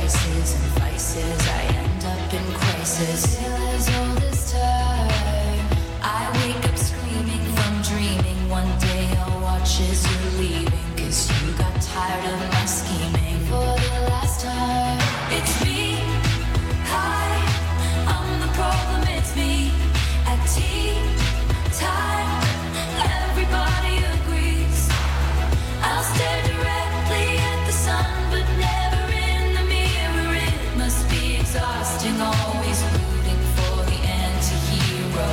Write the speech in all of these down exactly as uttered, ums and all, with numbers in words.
vices and vices, I end up in crisis. Still as old as time, I wake up screaming from dreaming. One day I'll watch as you're leaving, 'cause you got tired of my scheming. For the last time, it's me. Hi, I'm the problem, it's me. At tea time, everybody agrees. I'll stare directly at the sun, but never in the mirror. It must be exhausting, always rooting for the anti-hero.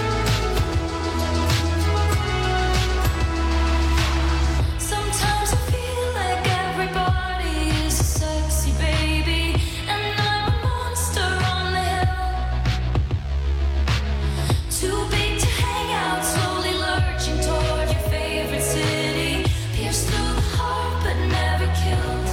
Sometimes I feel like everybody is a sexy baby, and I'm a monster on the hill. Too big to hang out, slowly lurching toward your favorite city. Pierced through the heart, but never killed.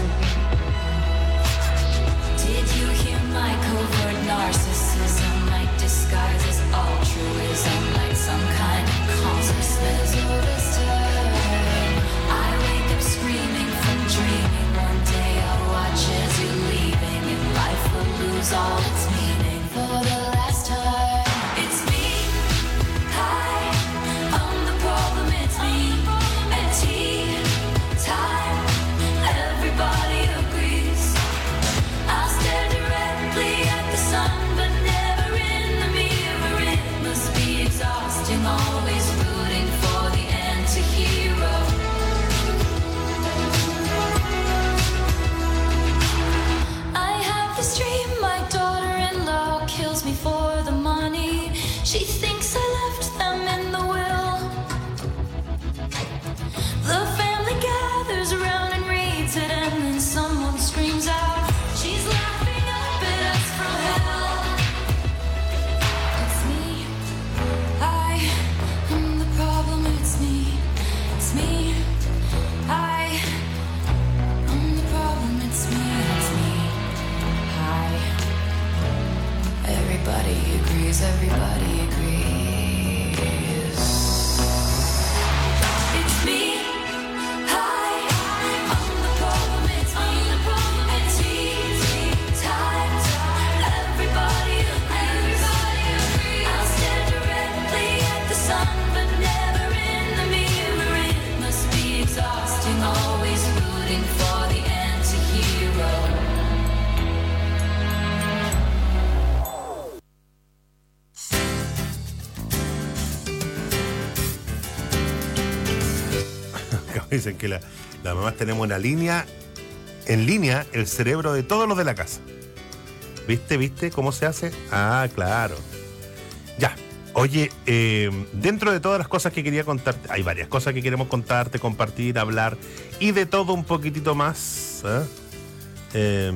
Did you hear my covert narcissism? My disguise is altruism, like some kind of consciousness. All this time, I wake up screaming from dreaming. One day I'll watch as you're leaving, and life will lose all its meaning. For the last time, it's me. Hi, I'm the problem, it's me. At tea time, everybody agrees. I'll stare directly at the sun, but never in the mirror. It must be exhausting, always rooting for the anti-hero. I have this dream, my daughter-in-law kills me for the money. She thinks I left them in the will. The family gathers around and reads it, and then someone screams out, she's laughing up at us from hell. It's me. I am the problem, it's me. It's me. I am the problem, it's me. It's me. Hi. Everybody agrees, everybody agrees. It's me. Hi, I'm the problem, it's me. The problem, it's tea time. Everybody agrees. I'll stare directly at the sun, but never in the mirror. It must be exhausting, always rooting for the anti-hero. Dicen que la, las mamás tenemos una línea, en línea, el cerebro de todos los de la casa. ¿Viste? ¿Viste cómo se hace? Ah, claro. Ya. Oye, eh, dentro de todas las cosas que quería contarte, hay varias cosas que queremos contarte, compartir, hablar, y de todo un poquitito más. ¿eh? Eh,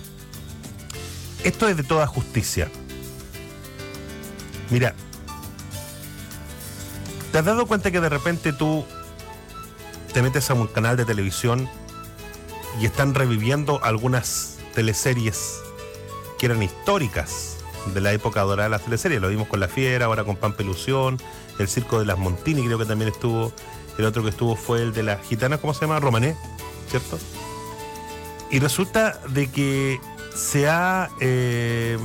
esto es de toda justicia. Mira, ¿te has dado cuenta que de repente tú te metes a un canal de televisión y están reviviendo algunas teleseries que eran históricas de la época dorada de las teleseries? Lo vimos con La Fiera, ahora con Pampelusión, El Circo de las Montini, creo que también estuvo. El otro que estuvo fue el de las gitanas, ¿cómo se llama? Romané, ¿cierto? Y resulta de que se ha eh,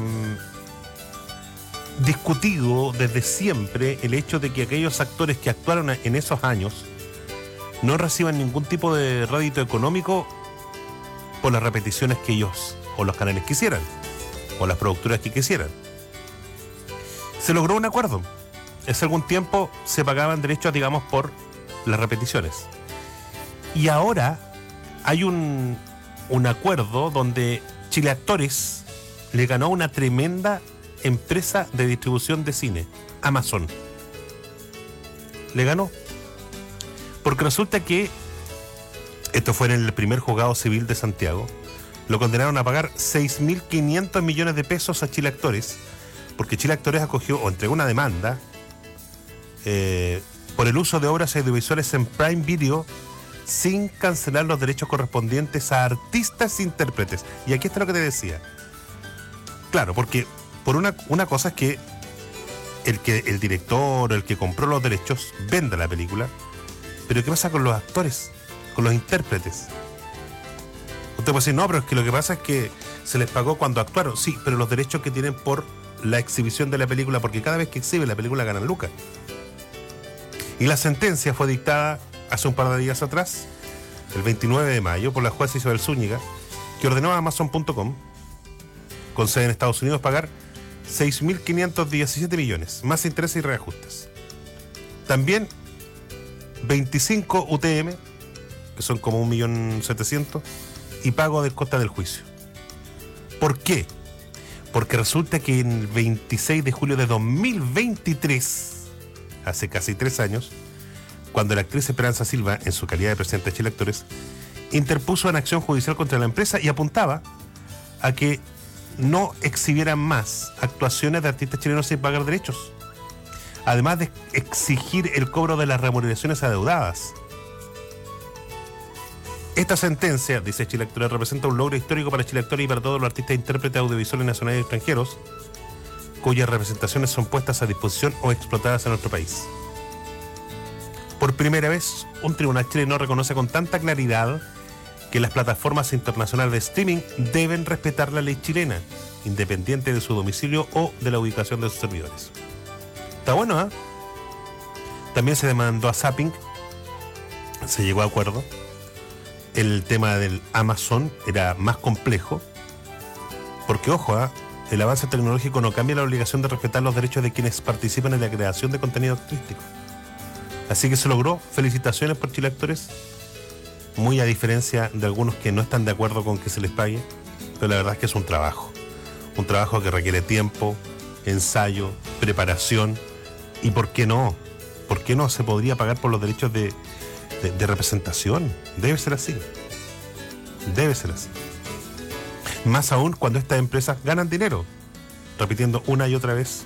discutido desde siempre el hecho de que aquellos actores que actuaron en esos años no reciban ningún tipo de rédito económico por las repeticiones que ellos o los canales quisieran, o las productoras que quisieran. Se logró un acuerdo. Hace algún tiempo se pagaban derechos, digamos, por las repeticiones. Y ahora hay un, un acuerdo donde Chile Actores le ganó una tremenda empresa de distribución de cine, Amazon. Le ganó. Porque resulta que, esto fue en el primer juzgado civil de Santiago, lo condenaron a pagar seis mil quinientos millones de pesos a Chile Actores, porque Chile Actores acogió o entregó una demanda eh, por el uso de obras audiovisuales en Prime Video sin cancelar los derechos correspondientes a artistas e intérpretes. Y aquí está lo que te decía. Claro, porque por una, una cosa es que el que el director o el que compró los derechos venda la película, pero ¿qué pasa con los actores, con los intérpretes? Usted puede decir, no, pero es que lo que pasa es que se les pagó cuando actuaron. Sí, pero los derechos que tienen por la exhibición de la película, porque cada vez que exhiben la película ganan lucas. Y la sentencia fue dictada hace un par de días atrás, el veintinueve de mayo, por la jueza Isabel Zúñiga, que ordenó a Amazon punto com, con sede en Estados Unidos, pagar seis mil quinientos diecisiete millones, más intereses y reajustes. También veinticinco U T M, que son como un millón setecientos, y pago de costa del juicio. ¿Por qué? Porque resulta que en el veintiséis de julio de dos mil veintitrés, hace casi tres años, cuando la actriz Esperanza Silva, en su calidad de presidenta de Chile Actores, interpuso una acción judicial contra la empresa y apuntaba a que no exhibieran más actuaciones de artistas chilenos sin pagar derechos, además de exigir el cobro de las remuneraciones adeudadas. Esta sentencia, dice Chile Actores, representa un logro histórico para Chile Actores y para todos los artistas e intérpretes audiovisuales nacionales y extranjeros cuyas representaciones son puestas a disposición o explotadas en nuestro país. Por primera vez, un tribunal chileno reconoce con tanta claridad que las plataformas internacionales de streaming deben respetar la ley chilena, independiente de su domicilio o de la ubicación de sus servidores. Está bueno, ¿eh? También se demandó a Zapping, se llegó a acuerdo. El tema del Amazon era más complejo, porque, ojo, ¿eh? el avance tecnológico no cambia la obligación de respetar los derechos de quienes participan en la creación de contenido artístico. Así que se logró. Felicitaciones por Chile Actores, muy a diferencia de algunos que no están de acuerdo con que se les pague, pero la verdad es que es un trabajo, un trabajo que requiere tiempo, ensayo, preparación, y ¿por qué no? ¿Por qué no se podría pagar por los derechos de, de, de representación? Debe ser así, debe ser así. Más aún cuando estas empresas ganan dinero, repitiendo una y otra vez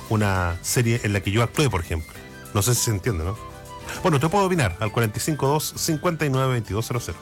una serie en la que yo actué, por ejemplo. No sé si se entiende, ¿no? Bueno, te puedo opinar al cuatro cinco dos, cinco nueve, dos dos cero cero.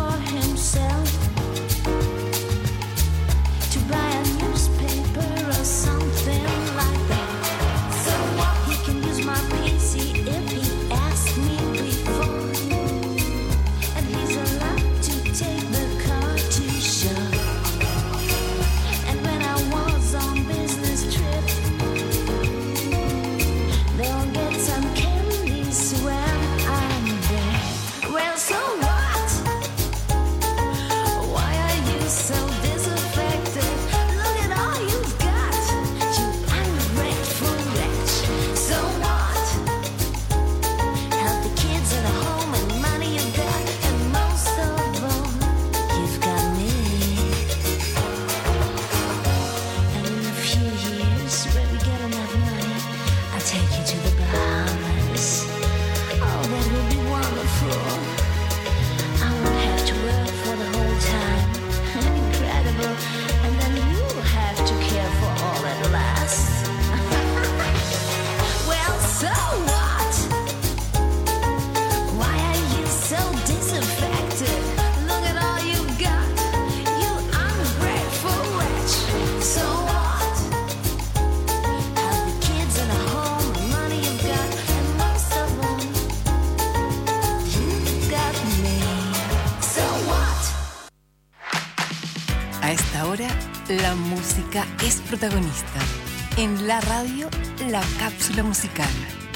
To buy a newspaper or La música es protagonista. En la radio, la cápsula musical.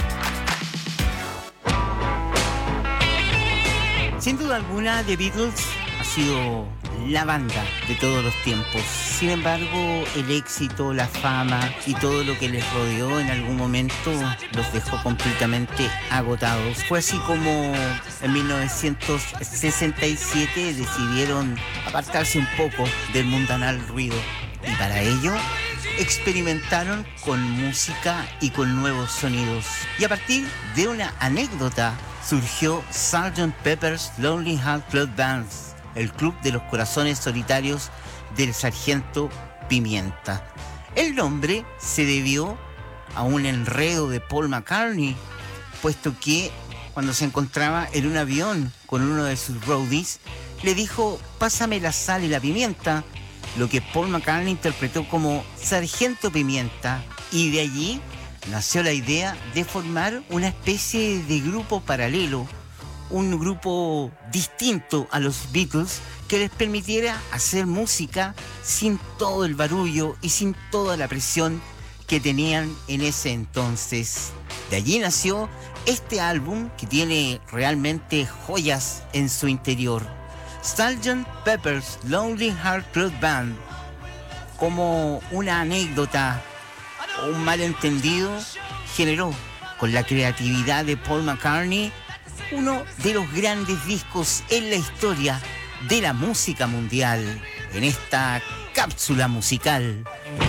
Sin duda alguna, The Beatles ha sido la banda de todos los tiempos. Sin embargo, el éxito, la fama y todo lo que les rodeó en algún momento los dejó completamente agotados. Fue así como en mil novecientos sesenta y siete decidieron apartarse un poco del mundanal ruido. Y para ello, experimentaron con música y con nuevos sonidos. Y a partir de una anécdota surgió sergeant Pepper's Lonely Hearts Club Band, el club de los corazones solitarios del sargento Pimienta. El nombre se debió a un enredo de Paul McCartney, puesto que cuando se encontraba en un avión con uno de sus roadies, le dijo: pásame la sal y la pimienta, lo que Paul McCartney interpretó como Sargento Pimienta, y de allí nació la idea de formar una especie de grupo paralelo, un grupo distinto a los Beatles que les permitiera hacer música sin todo el barullo y sin toda la presión que tenían en ese entonces. De allí nació este álbum que tiene realmente joyas en su interior. sergeant Pepper's Lonely Hearts Club Band, como una anécdota o un malentendido, generó con la creatividad de Paul McCartney uno de los grandes discos en la historia de la música mundial, en esta cápsula musical.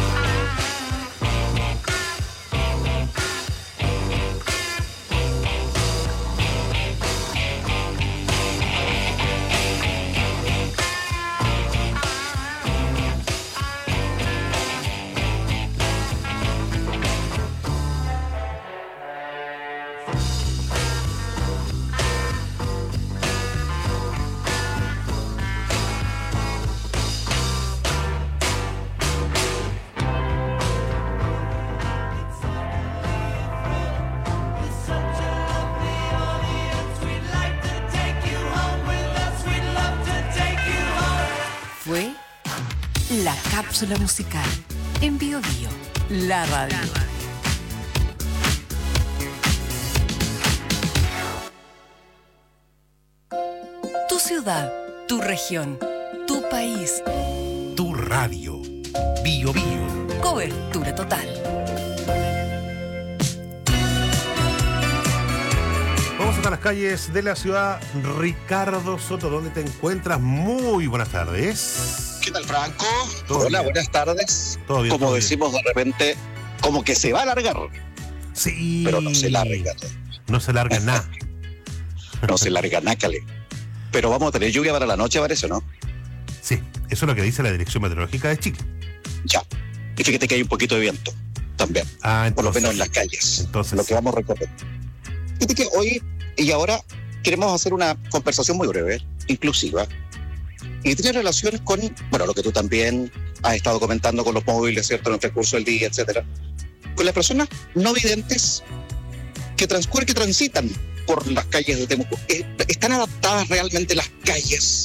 Fue la cápsula musical en Bio Bio, la radio. Tu ciudad, tu región, tu país. Tu radio. Bio Bio. Cobertura total. Vamos hasta las calles de la ciudad. Ricardo Soto, ¿dónde te encuentras? Muy buenas tardes. ¿Qué tal, Franco? Todo Hola, bien. buenas tardes. Todo bien, Como todo decimos de repente, como que se va a alargar, Sí. pero no se larga. No se larga nada. No se larga nácale. Pero vamos a tener lluvia para la noche, parece, ¿no? Sí, eso es lo que dice la Dirección Meteorológica de Chile. Ya. Y fíjate que hay un poquito de viento también, Ah, entonces, por lo menos en las calles. entonces lo que sí. vamos recorriendo. Fíjate que hoy y ahora queremos hacer una conversación muy breve, inclusiva, y tiene relación con, bueno, lo que tú también has estado comentando con los móviles, ¿cierto?, en el transcurso del día, etcétera, con las personas no videntes que transcurren, que transitan por las calles de Temuco. Eh, ¿Están adaptadas realmente las calles?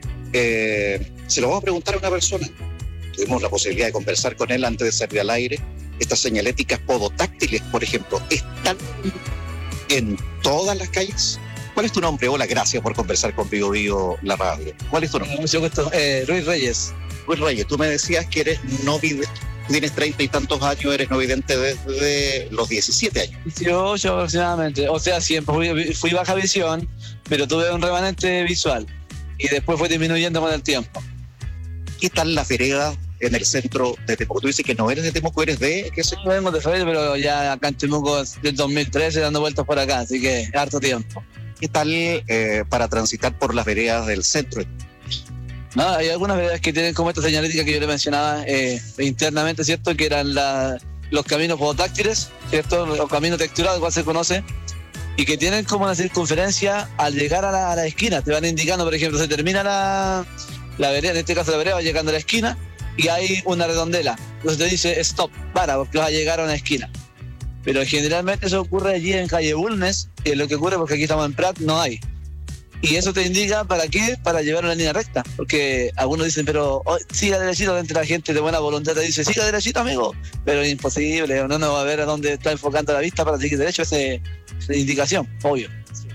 Eh, se lo vamos a preguntar a una persona. Tuvimos la posibilidad de conversar con él antes de salir al aire. Estas señaléticas podotáctiles, por ejemplo, ¿están en todas las calles? ¿Cuál es tu nombre? Hola, gracias por conversar con Bio Bio, la radio. ¿Cuál es tu nombre? Mucho gusto. Eh, Luis Reyes. Luis Reyes, tú me decías que eres no vidente, tienes treinta y tantos años, eres no vidente desde los diecisiete años. dieciocho aproximadamente. O sea, siempre fui, fui baja visión, pero tuve un remanente visual. Y después fue disminuyendo con el tiempo. ¿Qué tal las veredas en el centro de Temuco? Tú dices que no eres de Temuco, eres de... ¿qué sé? Yo vengo de Febrero, pero ya acá en Temuco es del dos mil trece dando vueltas por acá, así que harto tiempo. ¿Qué tal eh, para transitar por las veredas del centro? No, hay algunas veredas que tienen como esta señalética que yo le mencionaba eh, internamente, ¿cierto? Que eran la, los caminos podotáctiles, ¿cierto? Los caminos texturados, igual se conoce, y que tienen como una circunferencia al llegar a la, a la esquina. Te van indicando, por ejemplo, se termina la, la vereda, en este caso la vereda va llegando a la esquina, y hay una redondela. Entonces te dice stop, para, porque vas a llegar a una esquina. Pero generalmente eso ocurre allí en calle Bulnes, y es lo que ocurre porque aquí estamos en Prat, no hay. Y eso te indica para qué, para llevar una línea recta. Porque algunos dicen, pero oh, siga derechito, entre la gente de buena voluntad te dice, siga derechito, amigo. Pero es imposible, uno no va a ver a dónde está enfocando la vista para seguir derecho, esa es indicación, obvio.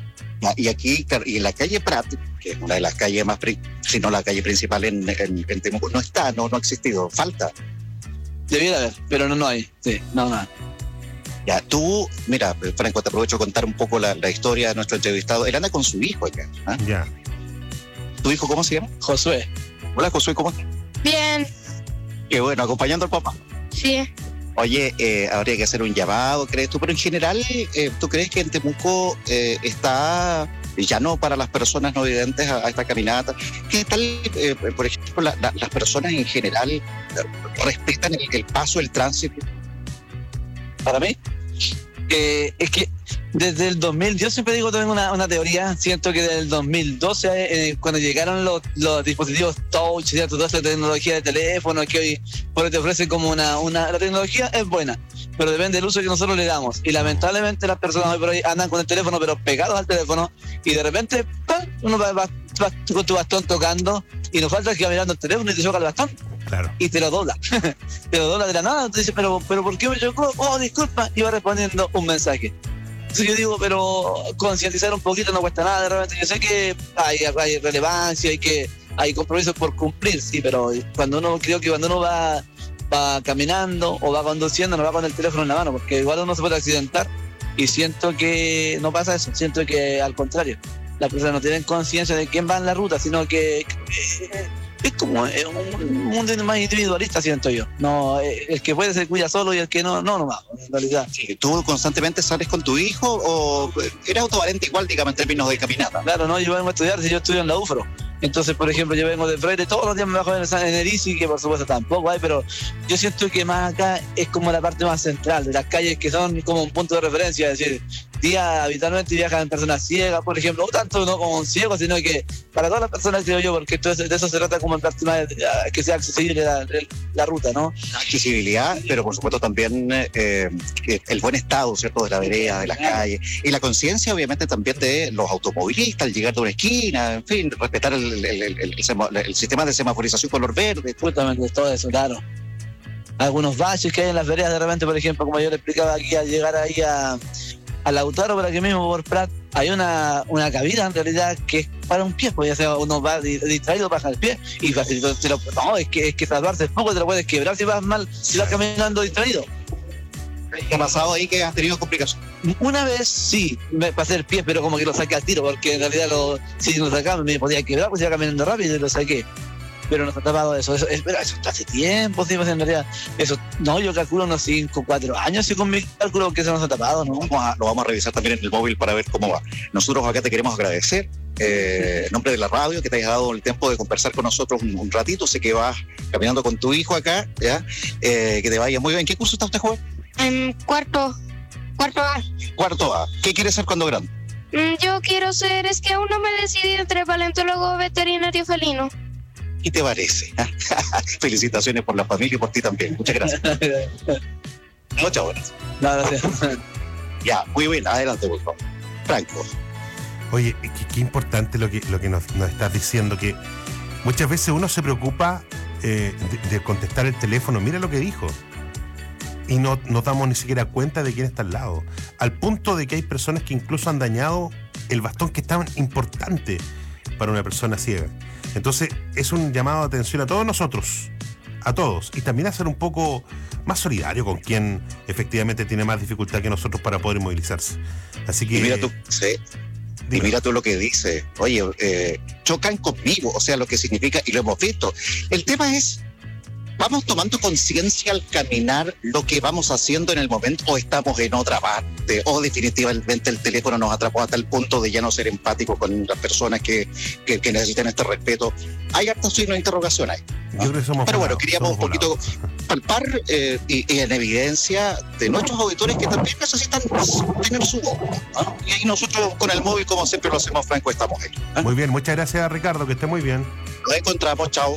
Y aquí, claro, y en la calle Prat, que es una de las calles más, pri- si no la calle principal en, en, en Temuco, no está, no, no ha existido, falta. Debiera haber, pero no, no hay. Sí, no, no. Ya, tú, mira, Franco, te aprovecho de contar un poco la, la historia de nuestro entrevistado. Él anda con su hijo acá. ¿Ah? Ya. ¿Tu hijo cómo se llama? Josué. Hola, Josué, ¿cómo estás? Bien, Qué bueno, acompañando al papá. sí. Oye, eh, habría que hacer un llamado, ¿crees tú? Pero en general, eh, ¿tú crees que en Temuco eh, está, ya no para las personas no videntes a, a esta caminata? ¿Qué tal, eh, por ejemplo, la, la, las personas en general eh, respetan el, el paso, el tránsito? Para mí, eh, es que desde el dos mil, yo siempre digo, tengo una, una teoría, siento que desde el dos mil doce, eh, cuando llegaron los, los dispositivos touch, ¿cierto? Toda esta tecnología de teléfono que hoy por hoy te ofrece como una, una... La tecnología es buena, pero depende del uso que nosotros le damos. Y lamentablemente las personas hoy por hoy andan con el teléfono, pero pegados al teléfono, y de repente, ¡pam!, uno va, va, va con tu bastón tocando, y nos falta que va mirando el teléfono y te choca el bastón. Claro. Y te lo dobla, te lo dobla de la nada. Te dice, pero, pero ¿por qué me chocó? Oh, disculpa, iba respondiendo un mensaje. Entonces yo digo, pero concientizar un poquito no cuesta nada. De repente yo sé que hay, hay relevancia, hay que hay compromisos por cumplir, sí, pero cuando uno, creo que cuando uno va, va caminando o va conduciendo, no va con el teléfono en la mano, porque igual uno se puede accidentar, y siento que no pasa eso, siento que al contrario, las personas no tienen conciencia de quién va en la ruta, sino que, que es como es un mundo más individualista, siento yo. No, el que puede se cuida solo y el que no, no, no más, en realidad. Sí, ¿tú constantemente sales con tu hijo o eres autovalente igual, digamos, en términos de caminata? Claro, no, yo vengo a estudiar, si yo estudio en la U F R O. Entonces, por ejemplo, yo vengo de Freire, todos los días me bajo en el, en el I C I, que por supuesto tampoco hay, pero yo siento que más acá es como la parte más central de las calles, que son como un punto de referencia, es decir, día habitualmente viajan personas ciegas, por ejemplo, no tanto no como ciegos, sino que para todas las personas, creo yo, porque entonces de eso se trata, como en parte más, que sea accesible la, la ruta, ¿no? Accesibilidad, pero por supuesto también eh, el buen estado, ¿cierto?, de la vereda, de las calles, y la conciencia obviamente también de los automovilistas al llegar de una esquina, en fin, respetar el, el, el, el, el, el sistema de semaforización color verde. Justamente todo eso, claro. Algunos baches que hay en las veredas de repente, por ejemplo, como yo le explicaba aquí, al llegar ahí a al Lautaro, por aquí mismo, por Prat, hay una, una cabina en realidad que es para un pie, pues ya sea uno va distraído, baja el pie y fácil, te lo, no, es que, es que salvarse es poco, te lo puedes quebrar si vas mal, si vas caminando distraído. ¿Qué ha pasado ahí que has tenido complicaciones? Una vez sí, me pasé el pie, pero como que lo saqué al tiro, porque en realidad lo, si lo sacaba me podía quebrar, pues iba caminando rápido y lo saqué. Pero no se ha tapado eso, eso, es, pero eso está hace tiempo, sí, pues en realidad, eso, no, yo calculo unos cinco, cuatro años, y con mi cálculo que eso no se ha tapado, ¿no? Vamos a, lo vamos a revisar también en el móvil para ver cómo va. Nosotros acá te queremos agradecer, eh, en nombre de la radio, que te hayas dado el tiempo de conversar con nosotros un, un ratito. Sé que vas caminando con tu hijo acá, ¿ya? Eh, que te vaya muy bien. ¿En qué curso está usted, joven? En cuarto, cuarto A. Cuarto A. ¿Qué quiere ser cuando grande? Mm, Yo quiero ser, es que aún no me decidí entre paleontólogo o veterinario felino. ¿Qué te parece? Felicitaciones por la familia y por ti también. Muchas gracias. Muchas buenas. No, gracias. Ya, muy bien. Adelante, por favor. Franco. Oye, qué, qué importante lo que, lo que nos, nos estás diciendo, que muchas veces uno se preocupa eh, de, de contestar el teléfono, mira lo que dijo, y no nos damos ni siquiera cuenta de quién está al lado, al punto de que hay personas que incluso han dañado el bastón que es tan importante para una persona ciega. Entonces es un llamado de atención a todos nosotros, a todos, y también a ser un poco más solidario con quien efectivamente tiene más dificultad que nosotros para poder movilizarse. Así que... Y mira tú, sí. Y mira tú lo que dice, oye, eh, chocan conmigo, o sea, lo que significa, y lo hemos visto. El tema es, ¿vamos tomando conciencia al caminar lo que vamos haciendo en el momento, o estamos en otra parte, o definitivamente el teléfono nos atrapó hasta el punto de ya no ser empático con las personas que, que, que necesitan este respeto? Hay hartos signos de interrogación ahí, ¿no? Yo creo que somos Pero bueno, volados, queríamos un somos poquito volados. palpar eh, y, y en evidencia de nuestros auditores que también necesitan tener su voz, ¿no? Y ahí nosotros con el móvil, como siempre lo hacemos, Franco, estamos ahí, ¿eh? Muy bien, muchas gracias, Ricardo, que esté muy bien. Nos encontramos, chao.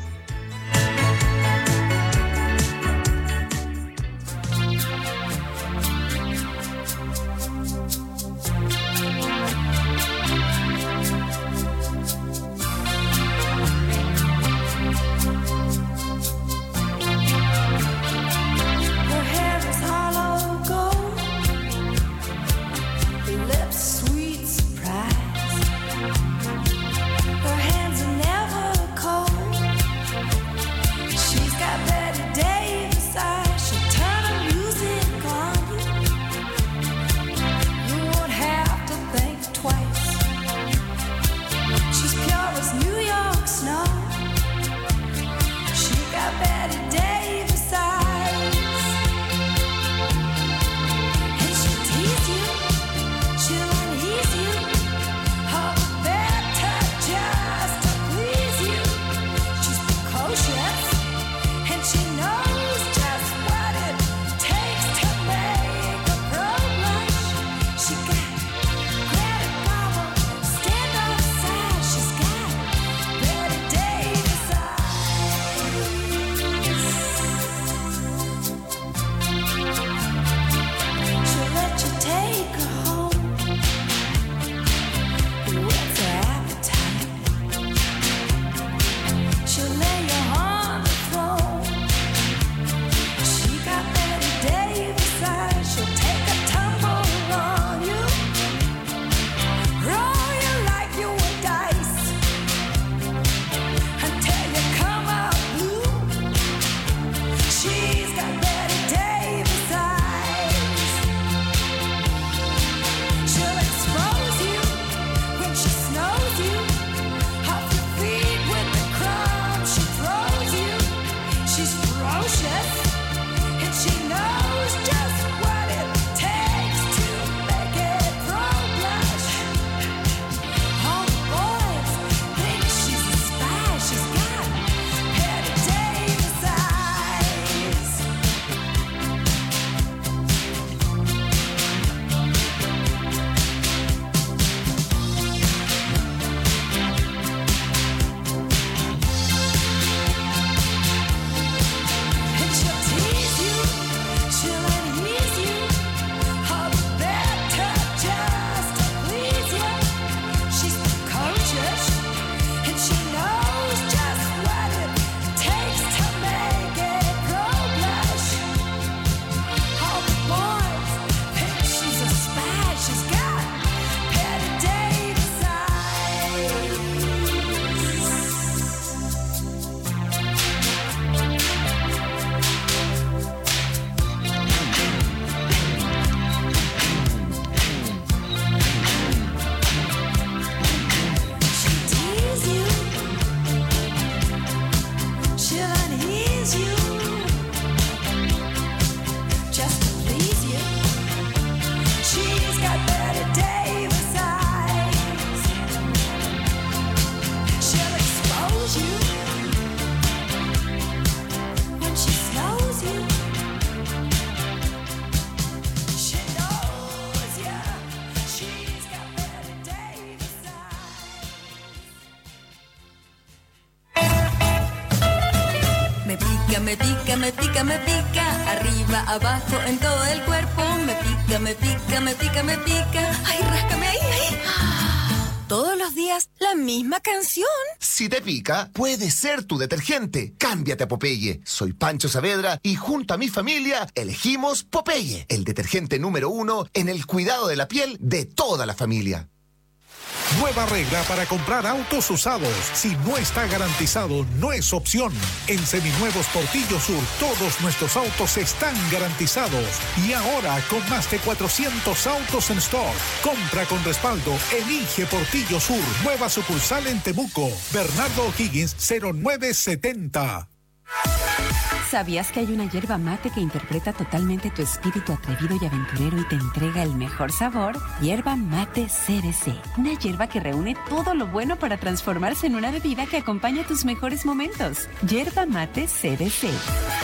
pica, me pica, me pica, me pica. Arriba, abajo, en todo el cuerpo. Me pica, me pica, me pica, me pica. Ay, ráscame ahí, ahí. Todos los días, la misma canción. Si te pica, puede ser tu detergente. Cámbiate a Popeye. Soy Pancho Saavedra y junto a mi familia elegimos Popeye, el detergente número uno en el cuidado de la piel de toda la familia. Nueva regla para comprar autos usados. Si no está garantizado, no es opción. En Seminuevos Portillo Sur, todos nuestros autos están garantizados. Y ahora, con más de cuatrocientos autos en stock. Compra con respaldo. Elige Portillo Sur. Nueva sucursal en Temuco. Bernardo O'Higgins, cero nueve setenta. ¿Sabías que hay una hierba mate que interpreta totalmente tu espíritu atrevido y aventurero y te entrega el mejor sabor? Hierba Mate C B C. Una hierba que reúne todo lo bueno para transformarse en una bebida que acompaña tus mejores momentos. Hierba Mate C B C.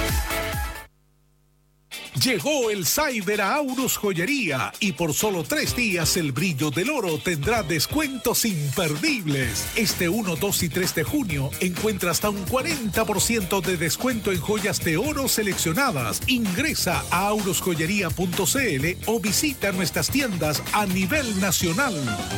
Llegó el Cyber a Aurus Joyería y por solo tres días el brillo del oro tendrá descuentos imperdibles. Este uno, dos y tres de junio encuentra hasta un cuarenta por ciento de descuento en joyas de oro seleccionadas. Ingresa a aurus joyería punto c l o visita nuestras tiendas a nivel nacional.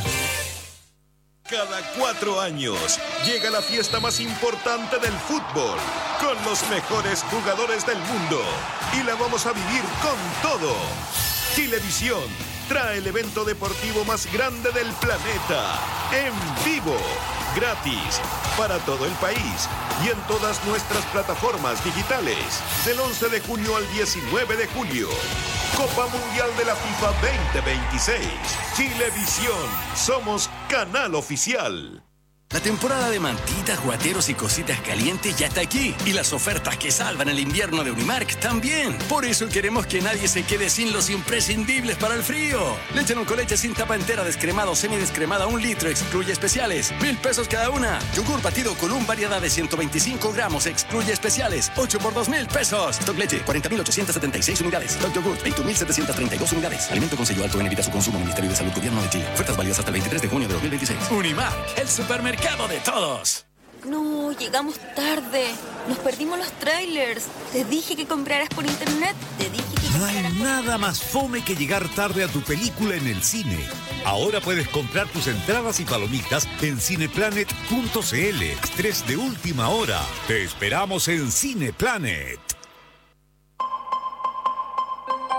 Cada cuatro años llega la fiesta más importante del fútbol, con los mejores jugadores del mundo. Y la vamos a vivir con todo. Chilevisión trae el evento deportivo más grande del planeta, en vivo, gratis, para todo el país y en todas nuestras plataformas digitales, del once de junio al diecinueve de julio. Copa Mundial de la FIFA veinte veintiséis. Chilevisión, somos canal oficial. La temporada de mantitas, guateros y cositas calientes ya está aquí. Y las ofertas que salvan el invierno de Unimark también. Por eso queremos que nadie se quede sin los imprescindibles para el frío. Leche Nucoleche sin tapa entera, descremado o semidescremada, un litro, excluye especiales. Mil pesos cada una. Yogur batido con un variedad de ciento veinticinco gramos, excluye especiales. ocho por dos mil pesos. Stock Leche, cuarenta mil ochocientos setenta y seis unidades. Stock Yogur, veintiún mil setecientos treinta y dos unidades. Alimento con sello alto en evita su consumo. Ministerio de Salud, Gobierno de Chile. Ofertas válidas hasta el veintitrés de junio de dos mil veintiséis. Unimark, el supermercado de todos. No, llegamos tarde. Nos perdimos los trailers. Te dije que compraras por internet. Te dije que No hay compraras por... nada más fome que llegar tarde a tu película en el cine. Ahora puedes comprar tus entradas y palomitas en cineplanet punto c l. Estrés de última hora. Te esperamos en Cineplanet.